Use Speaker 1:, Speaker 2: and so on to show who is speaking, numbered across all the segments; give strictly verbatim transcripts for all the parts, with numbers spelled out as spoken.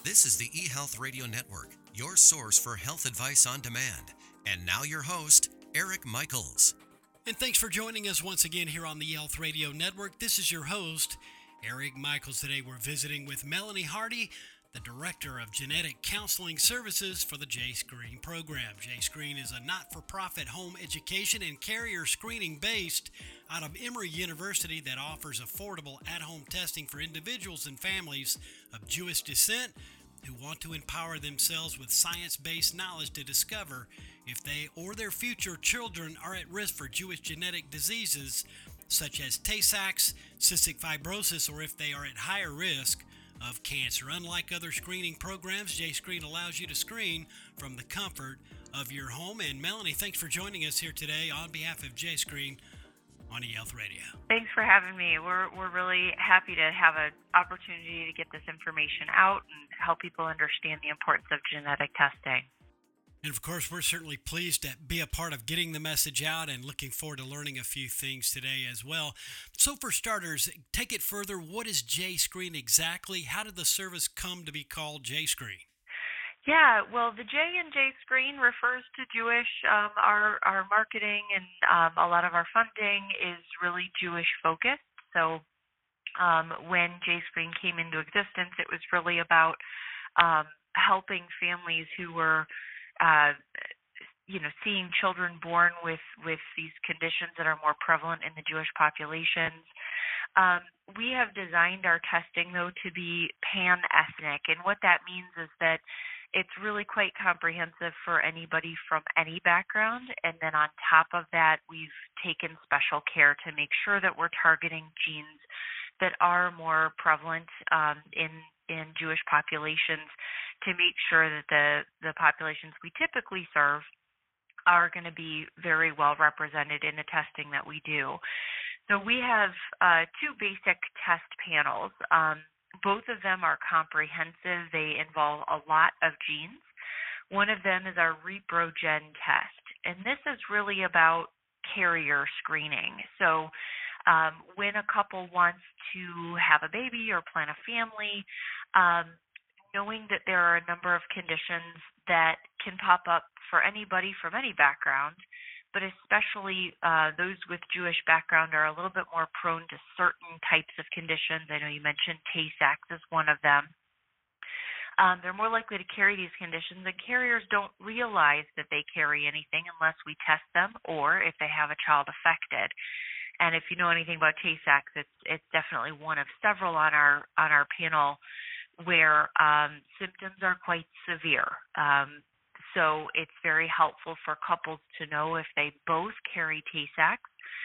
Speaker 1: This is the eHealth Radio Network, your source for health advice on demand. And now your host, Eric Michaels.
Speaker 2: And thanks for joining us once again here on the eHealth Radio Network. This is your host, Eric Michaels. Today we're visiting with Melanie Hardy, the Director of Genetic Counseling Services for the J-Screen program. J-Screen is a not-for-profit home education and carrier screening based out of Emory University that offers affordable at-home testing for individuals and families of Jewish descent who want to empower themselves with science-based knowledge to discover if they or their future children are at risk for Jewish genetic diseases such as Tay-Sachs, cystic fibrosis, or if they are at higher risk of cancer. Unlike other screening programs, J-Screen allows you to screen from the comfort of your home. And Melanie, thanks for joining us here today on behalf of J-Screen on eHealth Radio.
Speaker 3: Thanks for having me. We're we're really happy to have an opportunity to get this information out and help people understand the importance of genetic testing.
Speaker 2: And of course, we're certainly pleased to be a part of getting the message out and looking forward to learning a few things today as well. So for starters, take it further. What is J-Screen exactly? How did the service come to be called J-Screen?
Speaker 3: Yeah, well, the J in J-Screen refers to Jewish. Um, our, our marketing and um, a lot of our funding is really Jewish focused. So um, when J-Screen came into existence, it was really about um, helping families who were Uh, you know, seeing children born with, with these conditions that are more prevalent in the Jewish populations. Um, we have designed our testing, though, to be pan-ethnic, and what that means is that it's really quite comprehensive for anybody from any background, and then on top of that, we've taken special care to make sure that we're targeting genes that are more prevalent um, in in Jewish populations to make sure that the, the populations we typically serve are going to be very well represented in the testing that we do. So we have uh, two basic test panels. Um, both of them are comprehensive. They involve a lot of genes. One of them is our ReproGen test, and this is really about carrier screening. So um, when a couple wants to have a baby or plan a family, um, knowing that there are a number of conditions that can pop up for anybody from any background, but especially uh, those with Jewish background are a little bit more prone to certain types of conditions. I know you mentioned Tay-Sachs is one of them. Um, they're more likely to carry these conditions, and carriers don't realize that they carry anything unless we test them or if they have a child affected. And if you know anything about Tay-Sachs, it's it's definitely one of several on our on our panel where um, symptoms are quite severe. Um, so it's very helpful for couples to know if they both carry Tay-Sachs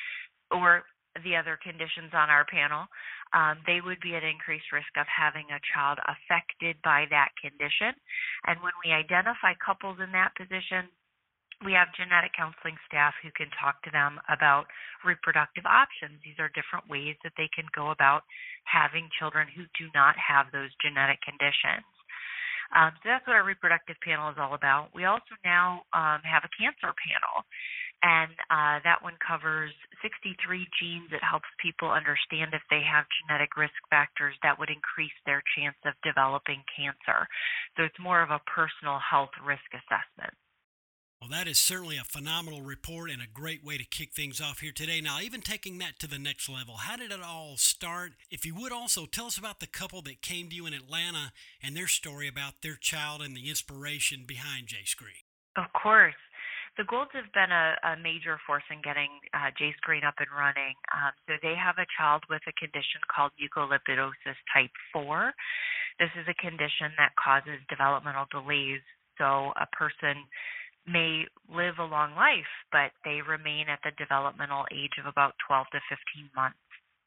Speaker 3: or the other conditions on our panel, um, they would be at increased risk of having a child affected by that condition. And when we identify couples in that position, we have genetic counseling staff who can talk to them about reproductive options. These are different ways that they can go about having children who do not have those genetic conditions. Um, so that's what our reproductive panel is all about. We also now um, have a cancer panel, and uh, that one covers sixty-three genes. It helps people understand if they have genetic risk factors that would increase their chance of developing cancer. So it's more of a personal health risk assessment.
Speaker 2: Well, that is certainly a phenomenal report and a great way to kick things off here today. Now, even taking that to the next level, how did it all start? If you would also tell us about the couple that came to you in Atlanta and their story about their child and the inspiration behind J-Screen.
Speaker 3: Of course. The Goulds have been a, a major force in getting uh, J-Screen up and running. Um, so they have a child with a condition called mucolipidosis type four. This is a condition that causes developmental delays. So a person may live a long life, but they remain at the developmental age of about twelve to fifteen months.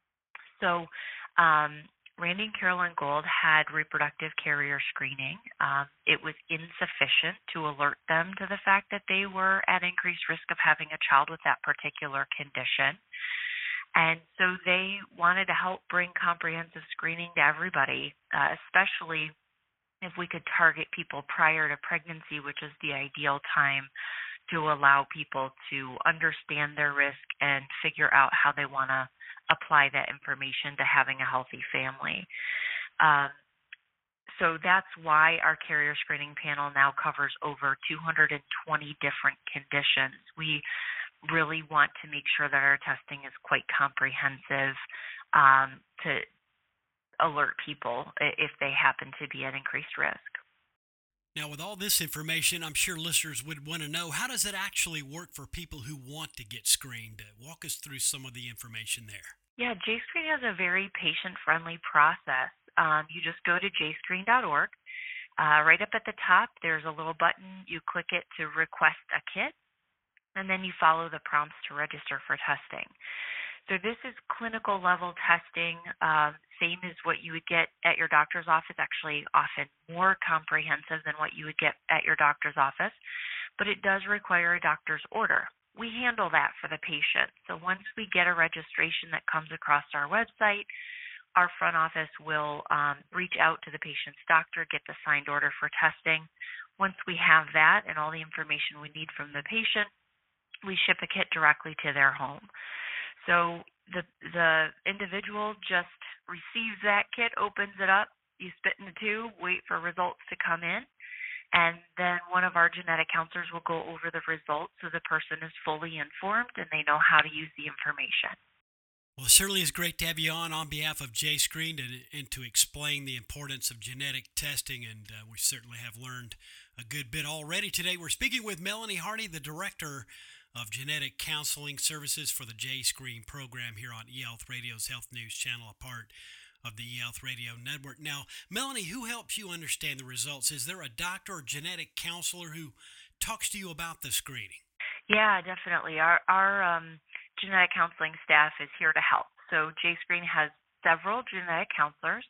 Speaker 3: So um, Randy and Carolyn Gould had reproductive carrier screening. Um, it was insufficient to alert them to the fact that they were at increased risk of having a child with that particular condition. And so they wanted to help bring comprehensive screening to everybody, uh, especially if we could target people prior to pregnancy, which is the ideal time to allow people to understand their risk and figure out how they want to apply that information to having a healthy family. Um, so that's why our carrier screening panel now covers over two hundred twenty different conditions. We really want to make sure that our testing is quite comprehensive um, to alert people if they happen to be at increased risk.
Speaker 2: Now, with all this information, I'm sure listeners would want to know, how does it actually work for people who want to get screened? Uh, walk us through some of the information there.
Speaker 3: Yeah, JScreen has a very patient-friendly process. Um, you just go to j screen dot org. Uh, right up at the top, there's a little button. You click it to request a kit, and then you follow the prompts to register for testing. So this is clinical level testing, uh, same as what you would get at your doctor's office, actually often more comprehensive than what you would get at your doctor's office, but it does require a doctor's order. We handle that for the patient. So once we get a registration that comes across our website, our front office will um, reach out to the patient's doctor, get the signed order for testing. Once we have that and all the information we need from the patient, we ship a kit directly to their home. So the the individual just receives that kit, opens it up, you spit in the tube, wait for results to come in, and then one of our genetic counselors will go over the results so the person is fully informed and they know how to use the information.
Speaker 2: Well, it certainly is great to have you on on behalf of JScreen and, and to explain the importance of genetic testing, and uh, we certainly have learned a good bit already today. We're speaking with Melanie Hardy, the Director of Genetic Counseling Services for the JScreen program here on eHealth Radio's Health News Channel, a part of the eHealth Radio Network. Now, Melanie, who helps you understand the results? Is there a doctor or genetic counselor who talks to you about the screening?
Speaker 3: Yeah, definitely. Our our um, genetic counseling staff is here to help. So JScreen has several genetic counselors,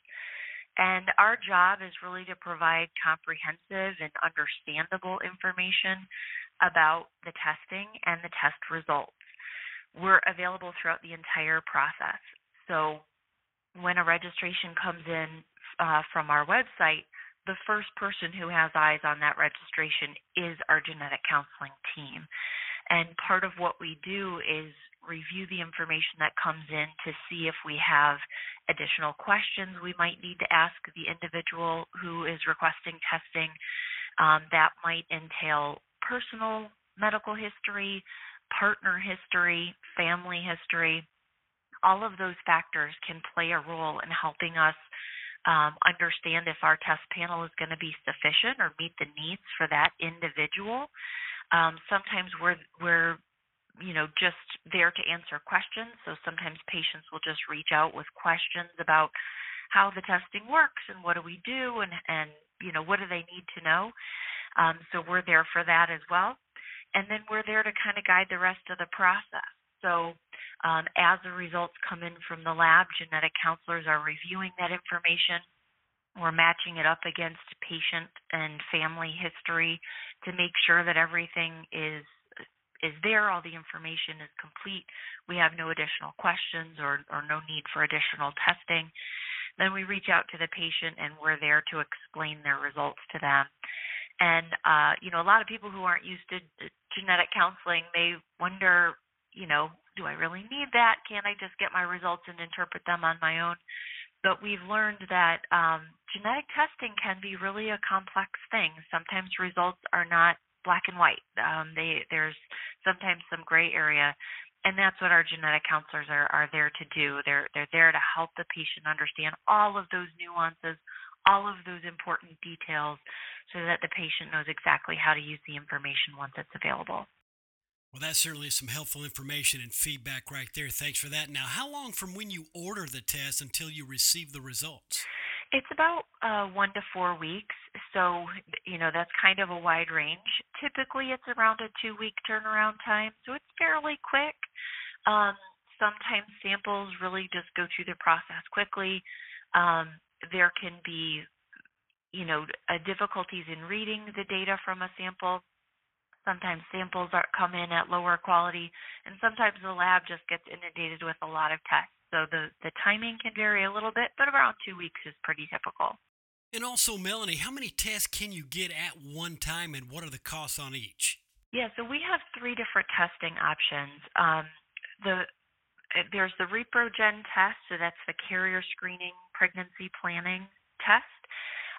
Speaker 3: and our job is really to provide comprehensive and understandable information about the testing and the test results. We're available throughout the entire process. So when a registration comes in uh, from our website, the first person who has eyes on that registration is our genetic counseling team. And part of what we do is review the information that comes in to see if we have additional questions we might need to ask the individual who is requesting testing. Um, that might entail personal medical history, partner history, family history. All of those factors can play a role in helping us um, understand if our test panel is going to be sufficient or meet the needs for that individual. Um, sometimes we're we're you know just there to answer questions. So sometimes patients will just reach out with questions about how the testing works and what do we do and and you know what do they need to know. Um, so we're there for that as well. And then we're there to kind of guide the rest of the process. So um, as the results come in from the lab, genetic counselors are reviewing that information. We're matching it up against patient and family history to make sure that everything is is there, all the information is complete. We have no additional questions or, or no need for additional testing. Then we reach out to the patient and we're there to explain their results to them. And, uh, you know, a lot of people who aren't used to genetic counseling, they wonder, you know, do I really need that? Can't I just get my results and interpret them on my own? But we've learned that um, genetic testing can be really a complex thing. Sometimes results are not black and white. Um, they, there's sometimes some gray area. And that's what our genetic counselors are, are there to do. They're, they're there to help the patient understand all of those nuances, all of those important details, so that the patient knows exactly how to use the information once it's available.
Speaker 2: Well, that certainly is some helpful information and feedback right there. Thanks for that. Now, how long from when you order the test until you receive the results?
Speaker 3: It's about uh, one to four weeks. So, you know, that's kind of a wide range. Typically, it's around a two-week turnaround time, so it's fairly quick. Um, sometimes samples really just go through the process quickly. Um, there can be, you know, uh, difficulties in reading the data from a sample. Sometimes samples are, come in at lower quality, and sometimes the lab just gets inundated with a lot of tests. So the, the timing can vary a little bit, but around two weeks is pretty typical.
Speaker 2: And also, Melanie, how many tests can you get at one time, and what are the costs on each?
Speaker 3: Yeah, so we have three different testing options. Um, the There's the ReproGen test, so that's the carrier screening pregnancy planning test.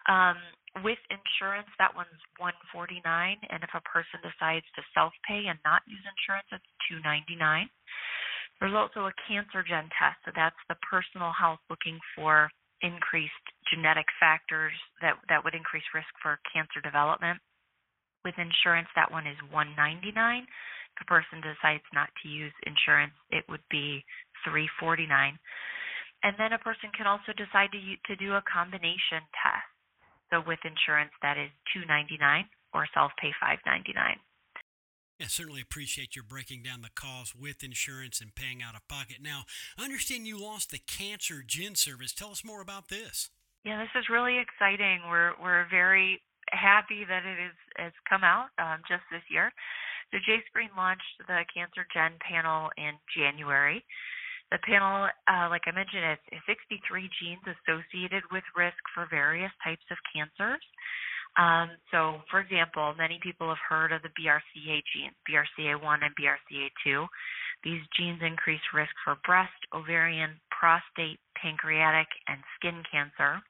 Speaker 3: Um, with insurance, that one's one hundred forty-nine dollars, and if a person decides to self-pay and not use insurance, it's two hundred ninety-nine dollars. There's also a cancer gen test, so that's the personal health looking for increased genetic factors that, that would increase risk for cancer development. With insurance, that one is one hundred ninety-nine dollars. If a person decides not to use insurance, it would be three hundred forty-nine dollars. And then a person can also decide to to do a combination test. So with insurance, that is two hundred ninety-nine dollars or self-pay five hundred ninety-nine dollars.
Speaker 2: I certainly appreciate your breaking down the cost with insurance and paying out of pocket. Now, I understand you launched the Cancer Gen service. Tell us more about this.
Speaker 3: Yeah, this is really exciting. We're we're very happy that it is has come out um, just this year. So jscreen launched the Cancer Gen panel in January. The panel, uh, like I mentioned, is sixty-three genes associated with risk for various types of cancers. Um, so, for example, many people have heard of the B R C A genes, B R C A one and B R C A two. These genes increase risk for breast, ovarian, prostate, pancreatic, and skin cancer.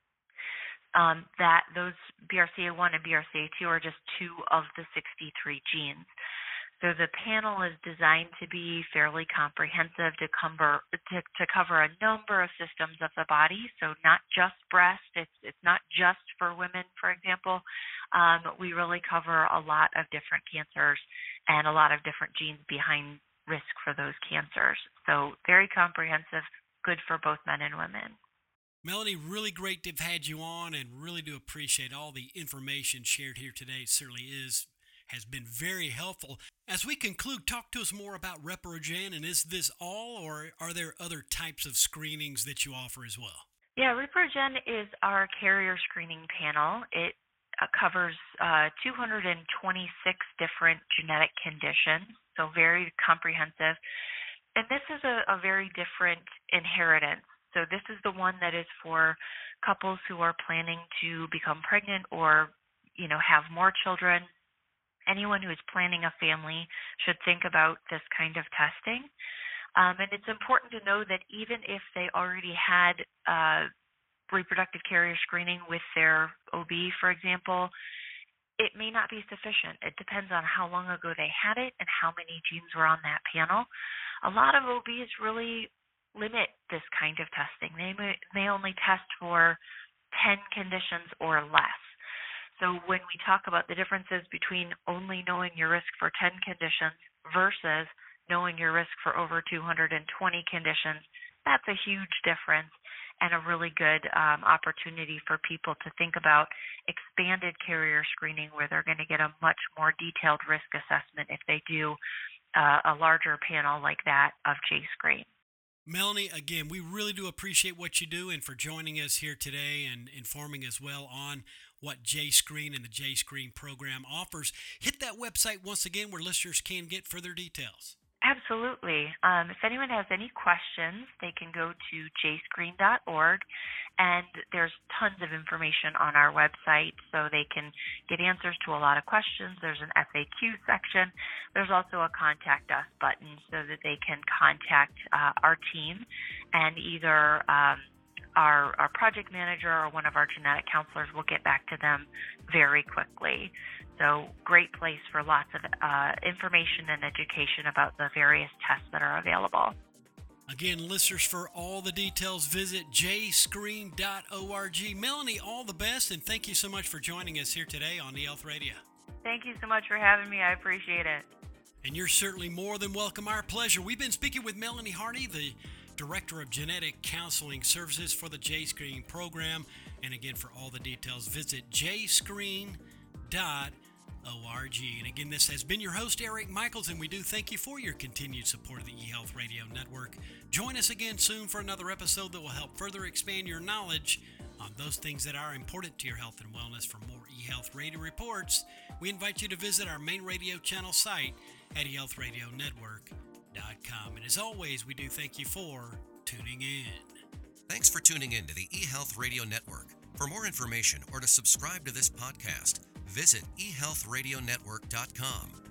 Speaker 3: Um, that those B R C A one and B R C A two are just two of the sixty-three genes. So the panel is designed to be fairly comprehensive to cover to, to cover a number of systems of the body. So not just breast. It's it's not just for women, for example. Um, we really cover a lot of different cancers and a lot of different genes behind risk for those cancers. So very comprehensive, good for both men and women.
Speaker 2: Melanie, really great to have had you on, and really do appreciate all the information shared here today. It certainly is has been very helpful. As we conclude, talk to us more about Reprogen, and is this all, or are there other types of screenings that you offer as well?
Speaker 3: Yeah, Reprogen is our carrier screening panel. It uh, covers uh, two hundred twenty-six different genetic conditions, so very comprehensive. And this is a, a very different inheritance. So this is the one that is for couples who are planning to become pregnant or, you know, have more children. Anyone who is planning a family should think about this kind of testing. Um, and it's important to know that even if they already had uh, reproductive carrier screening with their O B, for example, it may not be sufficient. It depends on how long ago they had it and how many genes were on that panel. A lot of O Bs really limit this kind of testing. They may, may only test for ten conditions or less. So when we talk about the differences between only knowing your risk for ten conditions versus knowing your risk for over two hundred twenty conditions, that's a huge difference and a really good um, opportunity for people to think about expanded carrier screening, where they're going to get a much more detailed risk assessment if they do uh, a larger panel like that of jscreen.
Speaker 2: Melanie, again, we really do appreciate what you do and for joining us here today and informing us well on what jscreen and the jscreen program offers. Hit that website once again where listeners can get further details.
Speaker 3: Absolutely. Um, if anyone has any questions, they can go to j screen dot org, and there's tons of information on our website, so they can get answers to a lot of questions. There's an F A Q section. There's also a Contact Us button so that they can contact uh, our team, and either um, our, our project manager or one of our genetic counselors will get back to them very quickly. So great place for lots of uh, information and education about the various tests that are available.
Speaker 2: Again, listeners, for all the details, visit j screen dot org. Melanie, all the best, and thank you so much for joining us here today on eHealth Radio.
Speaker 3: Thank you so much for having me. I appreciate it.
Speaker 2: And you're certainly more than welcome. Our pleasure. We've been speaking with Melanie Hardy, the Director of Genetic Counseling Services for the jscreen program. And again, for all the details, visit j screen dot org. And again, this has been your host, Eric Michaels, and we do thank you for your continued support of the eHealth Radio Network. Join us again soon for another episode that will help further expand your knowledge on those things that are important to your health and wellness. For more eHealth Radio reports, we invite you to visit our main radio channel site at e health radio network dot com. And as always, we do thank you for tuning in.
Speaker 1: Thanks for tuning in to the eHealth Radio Network. For more information or to subscribe to this podcast, visit e health radio network dot com.